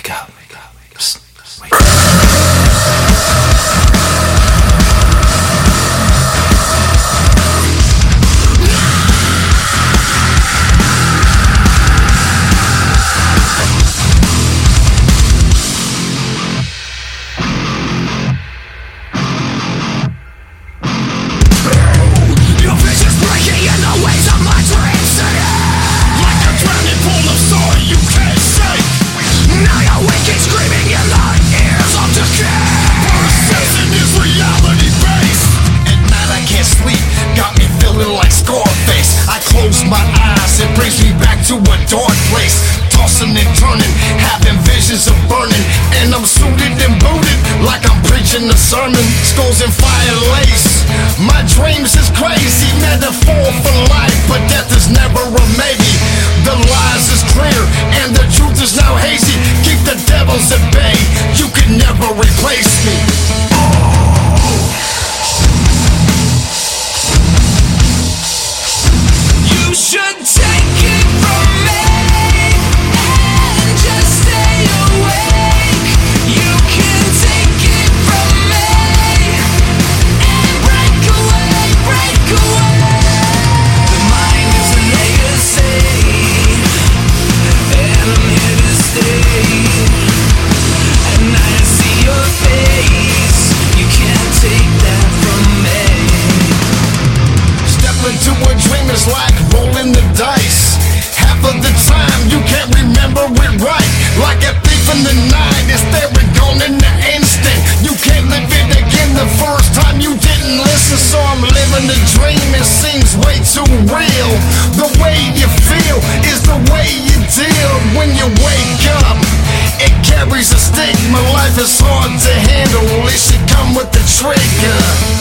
Wake up. Psst, wake up. My eyes, it brings me back to a dark place, tossing and turning, having visions of burning, and I'm suited and booted like I'm preaching a sermon. Skulls and fire lace, my dreams is crazy, metaphor for life, but death is never a maybe. The lies is clear and the truth is now hazy. Keep the devils at bay, you can never replace me. You should take it from me and just stay awake. You can take it from me and break away, break away. The mind is a legacy and I'm here to stay. And I see your face, you can't take that from me. Step into a dream is like rolling the dice. Half of the time you can't remember it right. Like a thief in the night, it's there and gone in the instant. You can't live it again the first time you didn't listen. So I'm living the dream, it seems way too real. The way you feel is the way you deal. When you wake up, it carries a stigma. Life is hard to handle, it should come with the trigger.